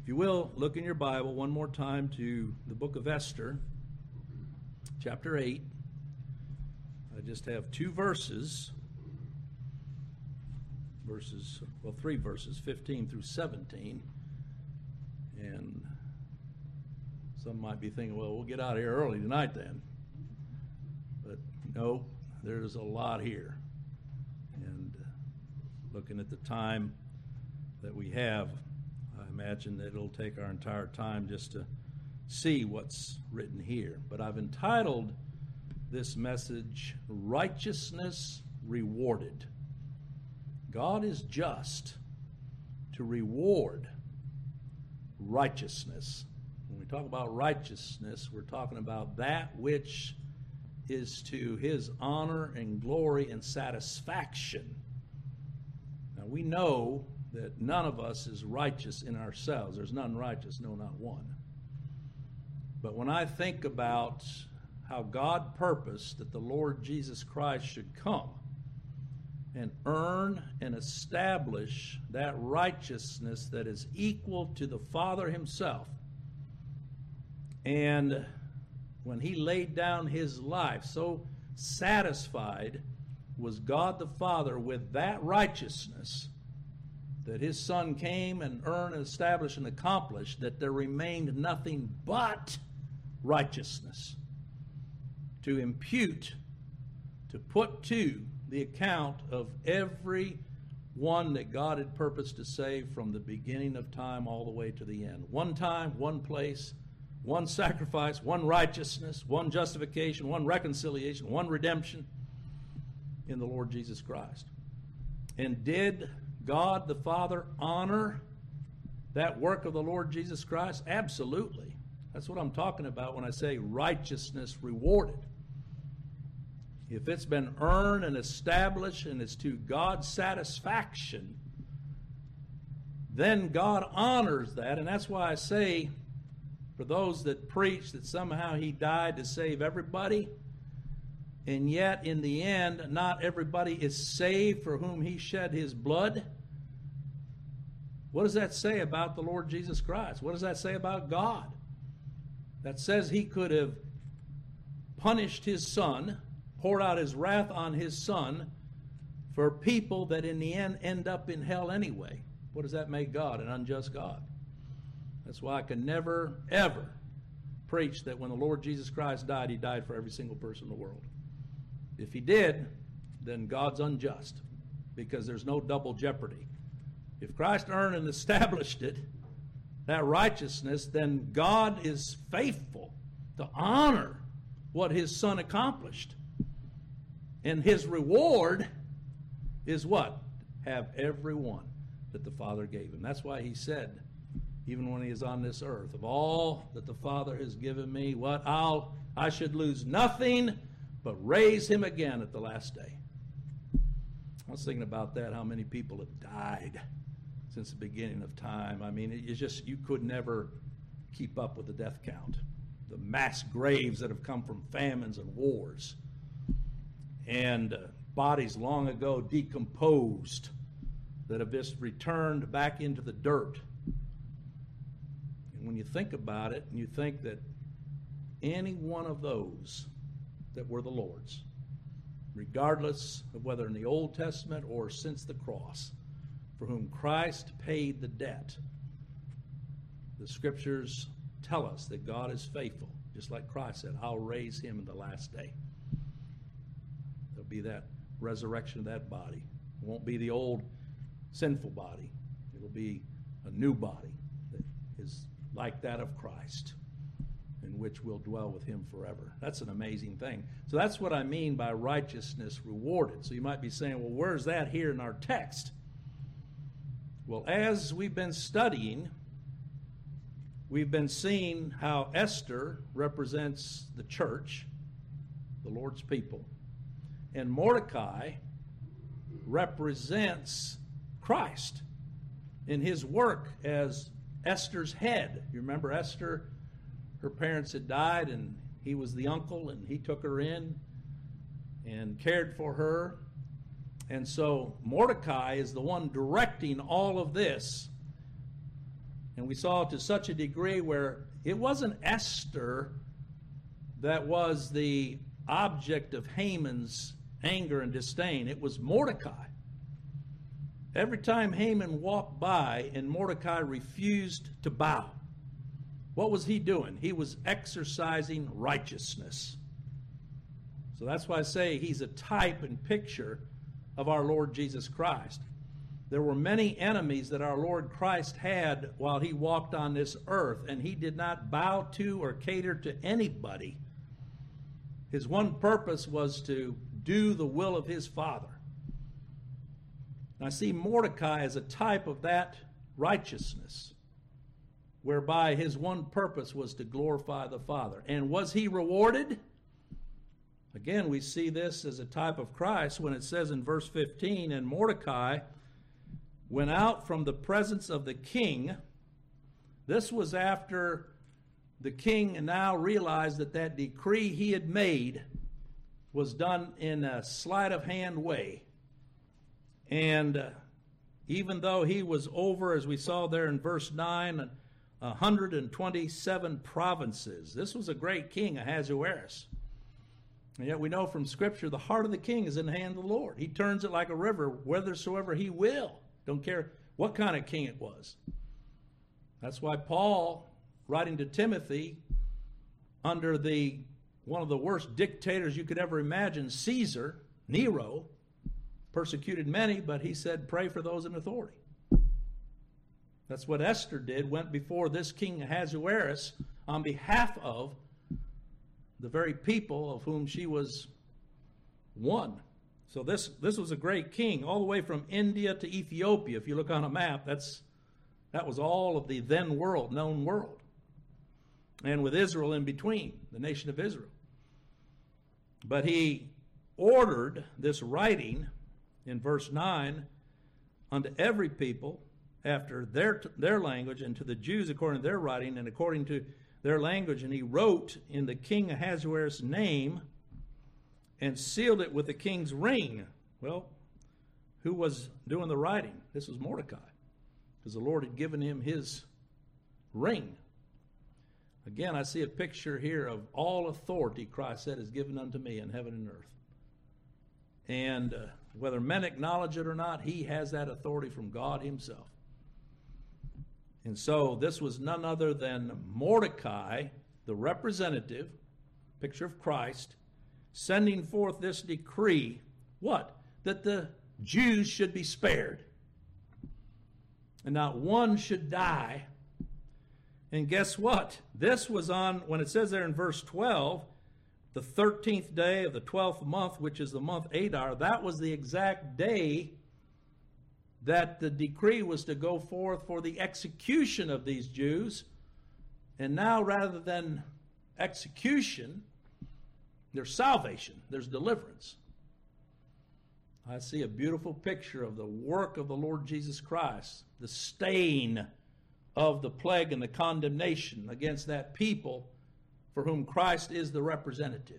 If you will, look in your Bible one more time to the book of Esther, chapter 8. I just have two verses, three verses, 15 through 17. And some might be thinking, well, we'll get out of here early tonight then. But no, there's a lot here. And looking at the time that we have, I imagine that it'll take our entire time just to see what's written here. But I've entitled this message, Righteousness Rewarded. God is just to reward righteousness. When we talk about righteousness, we're talking about that which is to his honor and glory and satisfaction. Now we know that none of us is righteous in ourselves. There's none righteous, no, not one. But when I think about how God purposed that the Lord Jesus Christ should come and earn and establish that righteousness that is equal to the Father himself, and when he laid down his life, so satisfied was God the Father with that righteousness that his Son came and earned and established and accomplished, that there remained nothing but righteousness to impute, to put to the account of every one that God had purposed to save from the beginning of time all the way to the end. One time, one place, one sacrifice, one righteousness, one justification, one reconciliation, one redemption in the Lord Jesus Christ. And did God the Father honor that work of the Lord Jesus Christ? Absolutely. That's what I'm talking about when I say righteousness rewarded. If it's been earned and established and it's to God's satisfaction, then God honors that. And that's why I say, for those that preach that somehow he died to save everybody, and yet in the end not everybody is saved for whom he shed his blood, what does that say about the Lord Jesus Christ? What does that say about God? That says he could have punished his Son, poured out his wrath on his Son for people that in the end up in hell anyway. What does that make God? An unjust God. That's why I can never, ever preach that when the Lord Jesus Christ died, he died for every single person in the world. If he did, then God's unjust, because there's no double jeopardy. If Christ earned and established it, that righteousness, then God is faithful to honor what his Son accomplished. And his reward is what? Have everyone that the Father gave him. That's why he said, even when he is on this earth, of all that the Father has given me, what? I should lose nothing but raise him again at the last day. I was thinking about that, how many people have died since the beginning of time. I mean, it's just, you could never keep up with the death count. The mass graves that have come from famines and wars. And bodies long ago decomposed that have just returned back into the dirt. And when you think about it, and you think that any one of those that were the Lord's, regardless of whether in the Old Testament or since the cross, for whom Christ paid the debt, the Scriptures tell us that God is faithful, just like Christ said, I'll raise him in the last day. There'll be that resurrection of that body. It won't be the old sinful body. It'll be a new body that is like that of Christ, in which we'll dwell with him forever. That's an amazing thing. So that's what I mean by righteousness rewarded. So you might be saying, well, where's that here in our text? Well, as we've been studying, we've been seeing how Esther represents the church, the Lord's people, and Mordecai represents Christ in his work as Esther's head. You remember Esther, her parents had died, and he was the uncle, and he took her in and cared for her. And so Mordecai is the one directing all of this. And we saw to such a degree where it wasn't Esther that was the object of Haman's anger and disdain. It was Mordecai. Every time Haman walked by and Mordecai refused to bow, what was he doing? He was exercising righteousness. So that's why I say he's a type and picture of our Lord Jesus Christ. There were many enemies that our Lord Christ had while he walked on this earth, and he did not bow to or cater to anybody. His one purpose was to do the will of his Father. And I see Mordecai as a type of that righteousness, whereby his one purpose was to glorify the Father. And was he rewarded? Again, we see this as a type of Christ when it says in verse 15, and Mordecai went out from the presence of the king. This was after the king now realized that that decree he had made was done in a sleight of hand way. And even though he was over, as we saw there in verse 9, 127 provinces. This was a great king, Ahasuerus. And yet we know from Scripture the heart of the king is in the hand of the Lord. He turns it like a river whithersoever he will. Don't care what kind of king it was. That's why Paul, writing to Timothy, under one of the worst dictators you could ever imagine, Caesar, Nero, persecuted many, but he said, pray for those in authority. That's what Esther did, went before this king Ahasuerus on behalf of the very people of whom she was one. So this was a great king, all the way from India to Ethiopia. If you look on a map, that was all of the then world, known world. And with Israel in between, the nation of Israel. But he ordered this writing in verse 9 unto every people after their language, and to the Jews according to their writing and according to their language. And he wrote in the king Ahasuerus' name and sealed it with the king's ring. Well, who was doing the writing? This was Mordecai, because the Lord had given him his ring. Again, I see a picture here of all authority, Christ said, is given unto me in heaven and earth. And whether men acknowledge it or not, he has that authority from God himself. And so this was none other than Mordecai, the representative, picture of Christ, sending forth this decree, what? That the Jews should be spared. And not one should die. And guess what? This was on, when it says there in verse 12, the 13th day of the 12th month, which is the month Adar, that was the exact day that the decree was to go forth for the execution of these Jews. And now, rather than execution, there's salvation, there's deliverance. I see a beautiful picture of the work of the Lord Jesus Christ, the stain of the plague and the condemnation against that people for whom Christ is the representative.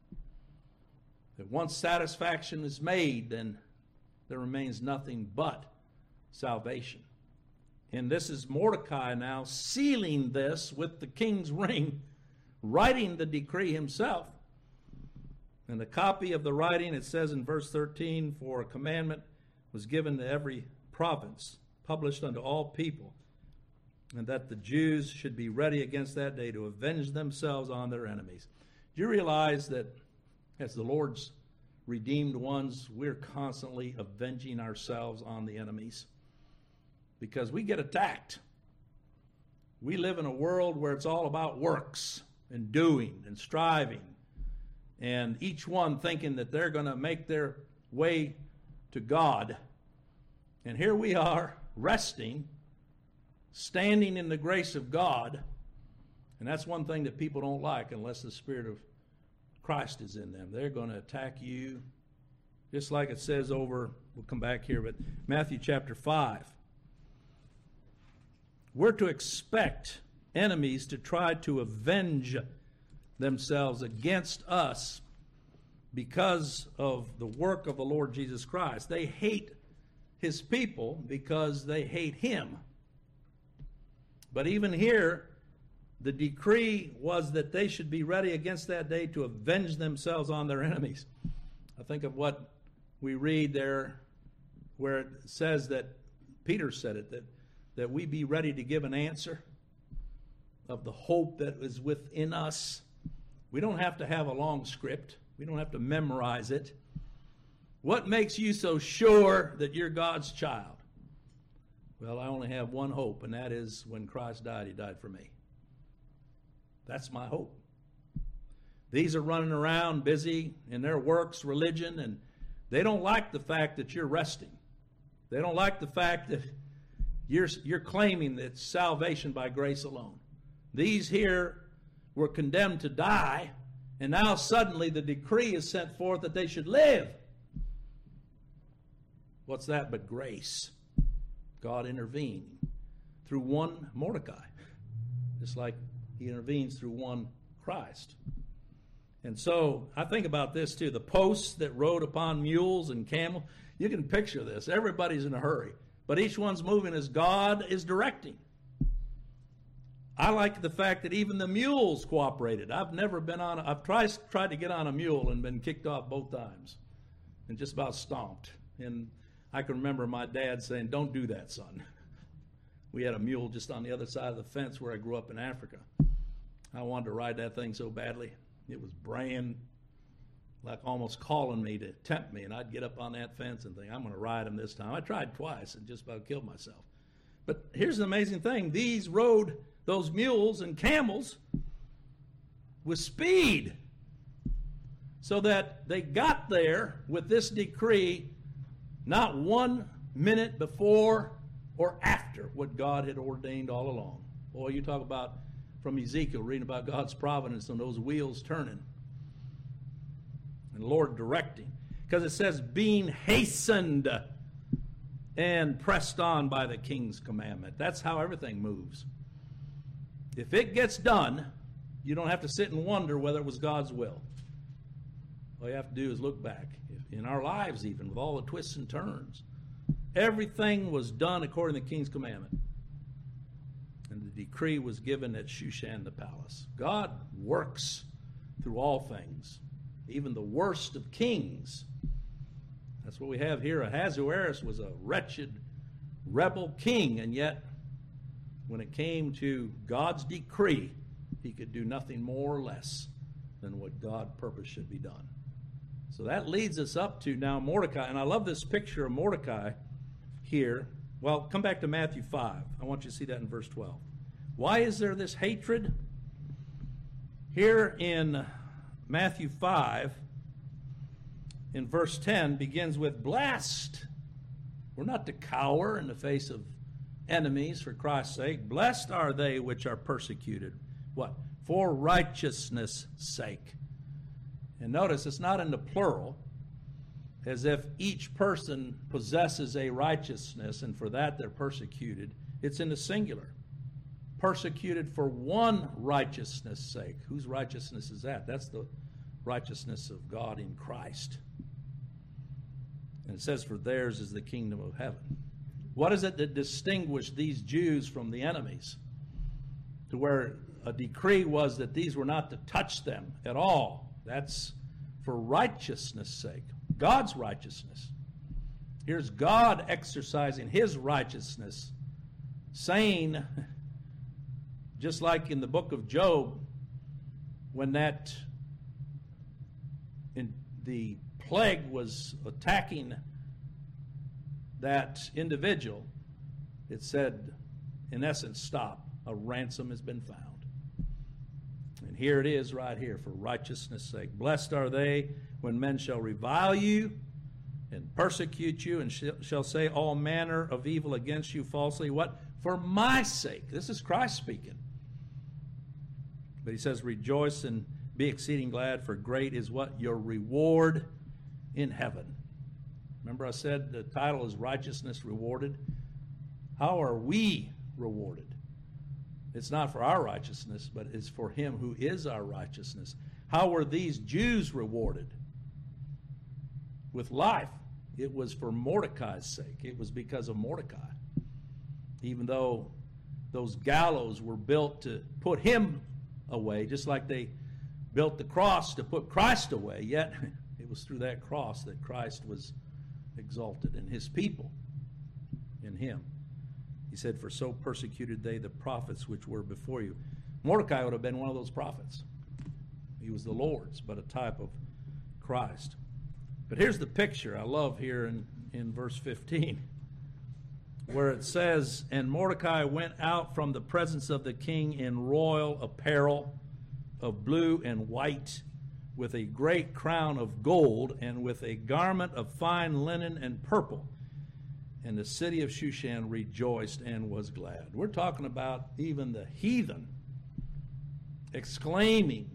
That once satisfaction is made, then there remains nothing but salvation. And this is Mordecai now sealing this with the king's ring, writing the decree himself. And the copy of the writing, it says in verse 13, for a commandment was given to every province, published unto all people, and that the Jews should be ready against that day to avenge themselves on their enemies. Do you realize that as the Lord's redeemed ones, we're constantly avenging ourselves on the enemies? Because we get attacked. We live in a world where it's all about works and doing and striving, and each one thinking that they're going to make their way to God. And here we are, resting, standing in the grace of God. And that's one thing that people don't like unless the Spirit of Christ is in them. They're going to attack you, just like it says over, we'll come back here, but Matthew chapter 5. We're to expect enemies to try to avenge themselves against us because of the work of the Lord Jesus Christ. They hate his people because they hate him. But even here, the decree was that they should be ready against that day to avenge themselves on their enemies. I think of what we read there where it says that, Peter said it, that we be ready to give an answer of the hope that is within us. We don't have to have a long script. We don't have to memorize it. What makes you so sure that you're God's child? Well, I only have one hope, and that is when Christ died, he died for me. That's my hope. These are running around busy in their works, religion, and they don't like the fact that you're resting. They don't like the fact that you're claiming that it's salvation by grace alone. These here were condemned to die, and now suddenly the decree is sent forth that they should live. What's that but grace? God intervening through one Mordecai, just like he intervenes through one Christ. And so I think about this too. The posts that rode upon mules and camels. You can picture this. Everybody's in a hurry, but each one's moving as God is directing. I like the fact that even the mules cooperated. I've tried to get on a mule and been kicked off both times and just about stomped. And I can remember my dad saying, "Don't do that, son." We had a mule just on the other side of the fence where I grew up in Africa. I wanted to ride that thing so badly. It was braying, like almost calling me to tempt me, and I'd get up on that fence and think, I'm going to ride him this time. I tried twice and just about killed myself. But here's the amazing thing. These rode those mules and camels with speed so that they got there with this decree not 1 minute before or after what God had ordained all along. Boy, you talk about from Ezekiel, reading about God's providence and those wheels turning and the Lord directing. Because it says, being hastened and pressed on by the king's commandment. That's how everything moves. If it gets done, you don't have to sit and wonder whether it was God's will. All you have to do is look back. In our lives even, with all the twists and turns, everything was done according to the king's commandment. And the decree was given at Shushan the palace. God works through all things, even the worst of kings. That's what we have here. Ahasuerus was a wretched rebel king, and yet when it came to God's decree, he could do nothing more or less than what God purposed should be done. So that leads us up to now Mordecai. And I love this picture of Mordecai here. Well, come back to Matthew 5. I want you to see that in verse 12. Why is there this hatred? Here in Matthew 5, in verse 10, begins with, blessed. We're not to cower in the face of enemies for Christ's sake. Blessed are they which are persecuted. What? For righteousness' sake. And notice it's not in the plural, as if each person possesses a righteousness and for that they're persecuted. It's in the singular. Persecuted for one righteousness' sake. Whose righteousness is that? That's the righteousness of God in Christ. And it says, for theirs is the kingdom of heaven. What is it that distinguished these Jews from the enemies? To where a decree was that these were not to touch them at all. That's for righteousness' sake. God's righteousness. Here's God exercising his righteousness, saying, just like in the book of Job, when the plague was attacking that individual, it said, in essence, stop. A ransom has been found. And here it is right here, for righteousness' sake. Blessed are they when men shall revile you and persecute you and shall say all manner of evil against you falsely. What? For my sake. This is Christ speaking. But he says, rejoice and be exceeding glad, for great is what? Your reward in heaven. Remember I said the title is Righteousness Rewarded? How are we rewarded? It's not for our righteousness, but it's for him who is our righteousness. How were these Jews rewarded? With life. It was for Mordecai's sake. It was because of Mordecai. Even though those gallows were built to put him away, just like they built the cross to put Christ away. Yet it was through that cross that Christ was exalted, and his people in him. He said, "For so persecuted they the prophets which were before you." Mordecai would have been one of those prophets. He was the Lord's, but a type of Christ. But here's the picture I love here in verse 15, where it says, "And Mordecai went out from the presence of the king in royal apparel of blue and white, with a great crown of gold, and with a garment of fine linen and purple. And the city of Shushan rejoiced and was glad." We're talking about even the heathen exclaiming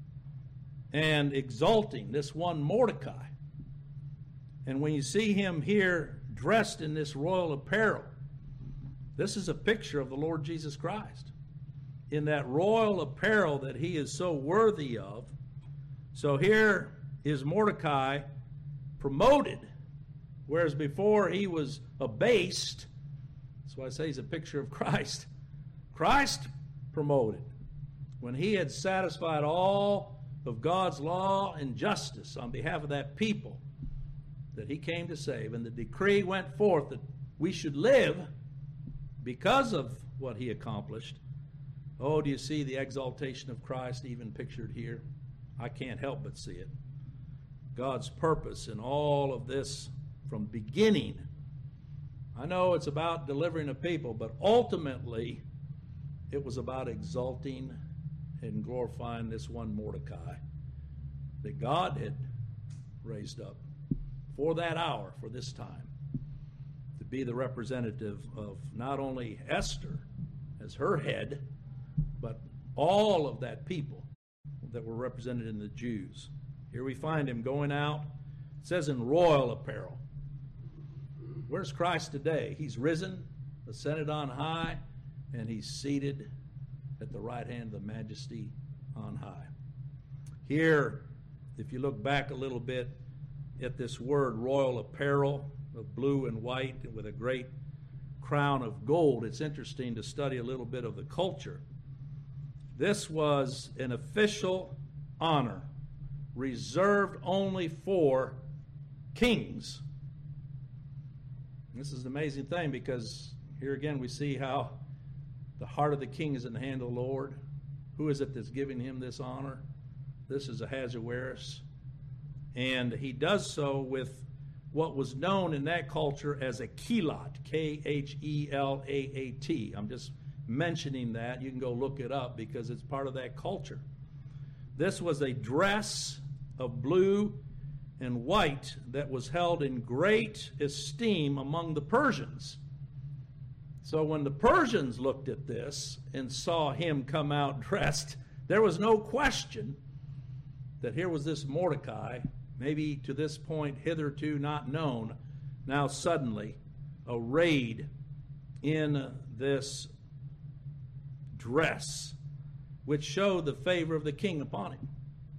and exalting this one Mordecai. And when you see him here dressed in this royal apparel, this is a picture of the Lord Jesus Christ in that royal apparel that he is so worthy of. So here is Mordecai promoted, whereas before he was abased. That's why I say he's a picture of Christ. Christ promoted when he had satisfied all of God's law and justice on behalf of that people that he came to save. And the decree went forth that we should live because of what he accomplished. Oh, do you see the exaltation of Christ even pictured here? I can't help but see it. God's purpose in all of this from beginning. I know it's about delivering a people, but ultimately it was about exalting and glorifying this one Mordecai that God had raised up for that hour, for this time, to be the representative of not only Esther as her head, but all of that people that were represented in the Jews. Here we find him going out. It says in royal apparel. Where's Christ today? He's risen, ascended on high, and he's seated at the right hand of the Majesty on high. Here, if you look back a little bit at this word royal apparel of blue and white with a great crown of gold, it's interesting to study a little bit of the culture. This was an official honor reserved only for kings. This is an amazing thing, because here again we see how the heart of the king is in the hand of the Lord. Who is it that's giving him this honor? This is Ahasuerus. And he does so with what was known in that culture as a kilat, K-H-E-L-A-A-T. I'm just mentioning that. You can go look it up because it's part of that culture. This was a dress of blue and white that was held in great esteem among the Persians. So when the Persians looked at this and saw him come out dressed, there was no question that here was this Mordecai, maybe to this point hitherto not known, now suddenly arrayed in this dress, which showed the favor of the king upon him.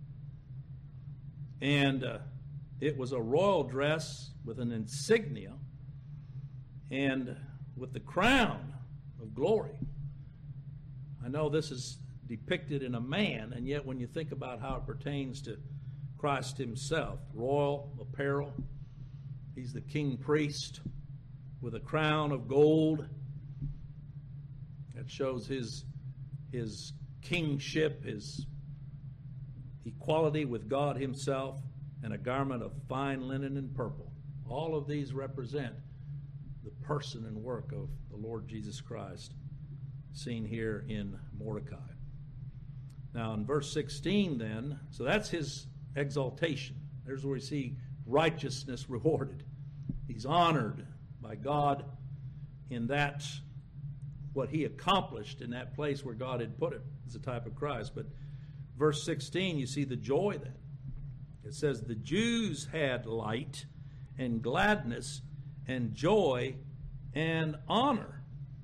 And it was a royal dress with an insignia and with the crown of glory. I know this is depicted in a man, and yet when you think about how it pertains to Christ himself, royal apparel, he's the king priest with a crown of gold that shows his kingship, his equality with God himself, and a garment of fine linen and purple. All of these represent the person and work of the Lord Jesus Christ, seen here in Mordecai. Now in verse 16 then, so that's his exaltation. There's where we see righteousness rewarded. He's honored by God in that, what he accomplished in that place where God had put him as a type of Christ. But verse 16, you see the joy then. It says, the Jews had light and gladness and joy and honor.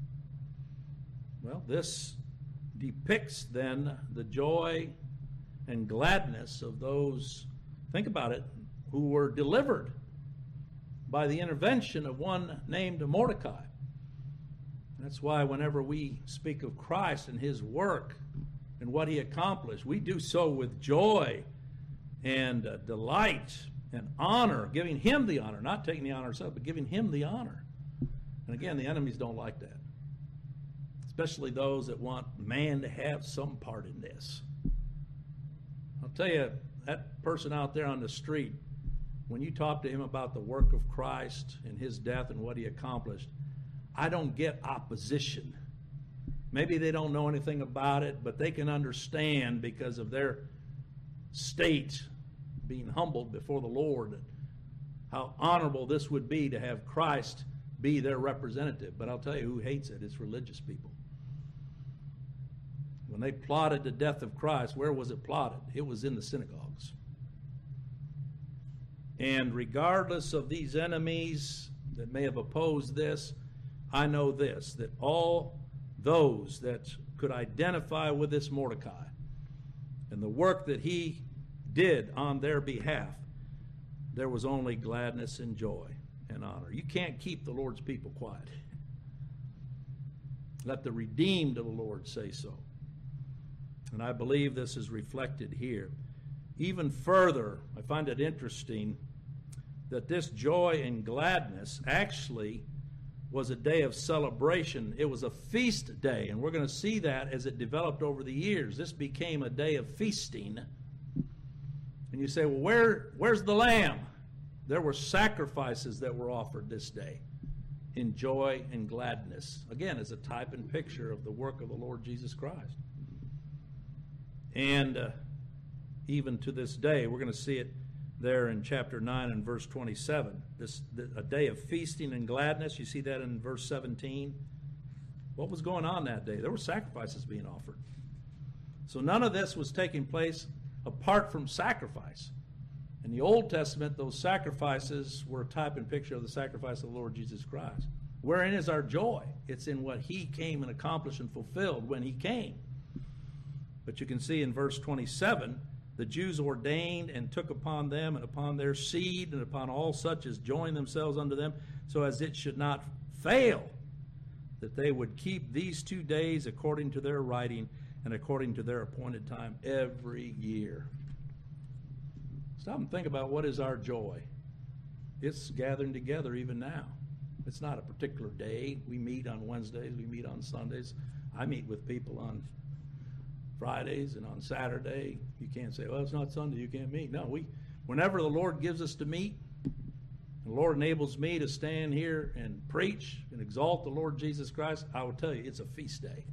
Well, this depicts then the joy and gladness of those, think about it, who were delivered by the intervention of one named Mordecai. That's why whenever we speak of Christ and his work and what he accomplished, we do so with joy and delight and honor, giving him the honor, not taking the honor ourselves, but giving him the honor. And again, the enemies don't like that, especially those that want man to have some part in this. I'll tell you, that person out there on the street, when you talk to him about the work of Christ and his death and what he accomplished, I don't get opposition. Maybe they don't know anything about it, but they can understand because of their state, being humbled before the Lord, how honorable this would be to have Christ be their representative. But I'll tell you who hates it. It's religious people. When they plotted the death of Christ, where was it plotted? It was in the synagogues. And regardless of these enemies that may have opposed this, I know this, that all those that could identify with this Mordecai and the work that he did on their behalf, there was only gladness and joy and honor. You can't keep the Lord's people quiet. Let the redeemed of the Lord say so. And I believe this is reflected here. Even further, I find it interesting that this joy and gladness actually was a day of celebration. It was a feast day, and we're going to see that as it developed over the years. This became a day of feasting. And you say, well, where's the lamb? There were sacrifices that were offered this day in joy and gladness. Again, as a type and picture of the work of the Lord Jesus Christ. And even to this day, we're going to see it there in chapter 9 and verse 27. A day of feasting and gladness. You see that in verse 17. What was going on that day? There were sacrifices being offered. So none of this was taking place apart from sacrifice. In the Old Testament, those sacrifices were a type and picture of the sacrifice of the Lord Jesus Christ. Wherein is our joy? It's in what he came and accomplished and fulfilled when he came. But you can see in verse 27, the Jews ordained and took upon them and upon their seed and upon all such as joined themselves unto them, so as it should not fail, that they would keep these 2 days according to their writing and according to their appointed time every year. Stop and think about what is our joy. It's gathering together even now. It's not a particular day. We meet on Wednesdays. We meet on Sundays. I meet with people on Fridays and on Saturday. You can't say, well, it's not Sunday, you can't meet. No, whenever the Lord gives us to meet, the Lord enables me to stand here and preach and exalt the Lord Jesus Christ, I will tell you, it's a feast day.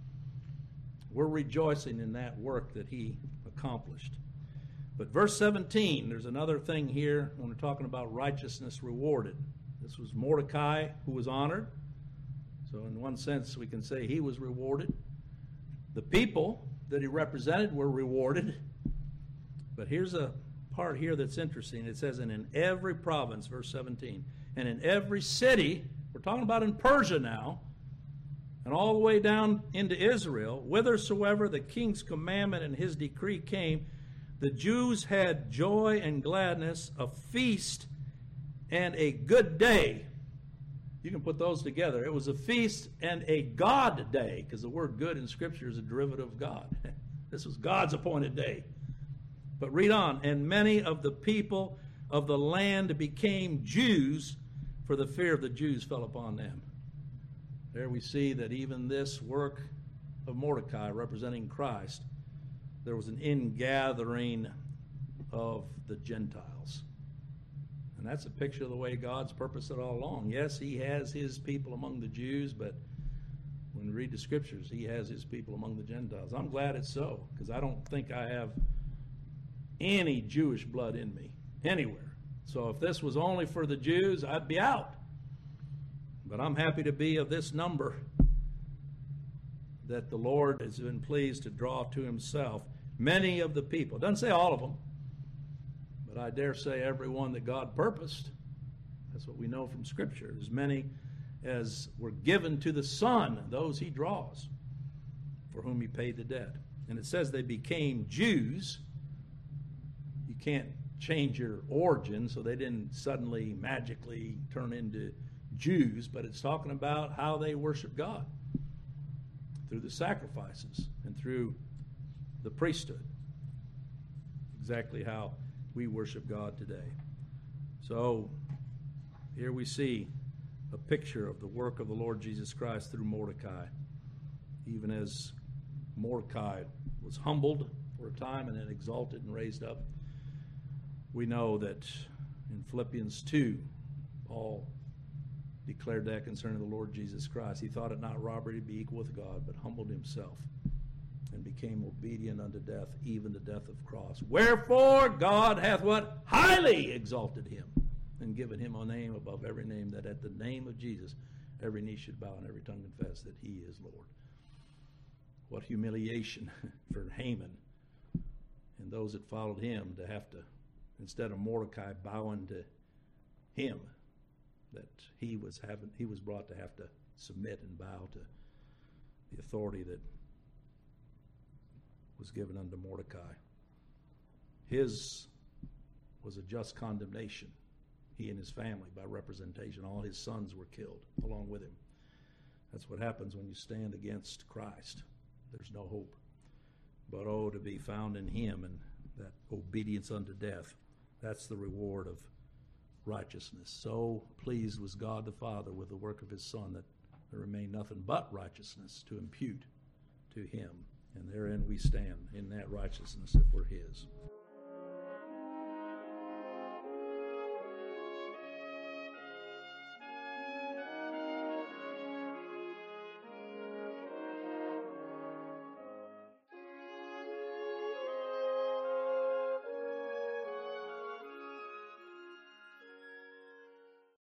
We're rejoicing in that work that he accomplished. But verse 17, there's another thing here when we're talking about righteousness rewarded. This was Mordecai who was honored. So in one sense, we can say he was rewarded. The people that he represented were rewarded. But here's a part here that's interesting. It says, and in every province, verse 17, and in every city, we're talking about in Persia now, and all the way down into Israel, whithersoever the king's commandment and his decree came, the Jews had joy and gladness, a feast and a good day. You can put those together. It was a feast and a God day, because the word good in Scripture is a derivative of God. This was God's appointed day. But read on. And many of the people of the land became Jews, for the fear of the Jews fell upon them. There we see that even this work of Mordecai representing Christ, there was an ingathering of the Gentiles. And that's a picture of the way God's purposed it all along. Yes, he has his people among the Jews, but when we read the Scriptures, he has his people among the Gentiles. I'm glad it's so, because I don't think I have any Jewish blood in me anywhere. So if this was only for the Jews, I'd be out. But I'm happy to be of this number that the Lord has been pleased to draw to himself many of the people. It doesn't say all of them, but I dare say everyone that God purposed. That's what we know from Scripture. As many as were given to the Son, those he draws, for whom he paid the debt. And it says they became Jews. You can't change your origin, so they didn't suddenly magically turn into Jews, but it's talking about how they worship God through the sacrifices and through the priesthood. Exactly how we worship God today. So here we see a picture of the work of the Lord Jesus Christ through Mordecai. Even as Mordecai was humbled for a time and then exalted and raised up, we know that in Philippians 2, Paul declared that concerning the Lord Jesus Christ. He thought it not robbery to be equal with God, but humbled himself and became obedient unto death, even the death of cross. Wherefore God hath what? Highly exalted him and given him a name above every name, that at the name of Jesus every knee should bow and every tongue confess that he is Lord. What humiliation for Haman and those that followed him to have to, instead of Mordecai bowing to him, that he was brought to have to submit and bow to the authority that was given unto Mordecai. His was a just condemnation, he and his family, by representation. All his sons were killed along with him. That's what happens when you stand against Christ. There's no hope. But oh, to be found in him and that obedience unto death, that's the reward of righteousness. So pleased was God the Father with the work of his Son, that there remained nothing but righteousness to impute to him. And therein we stand, in that righteousness, if we're his.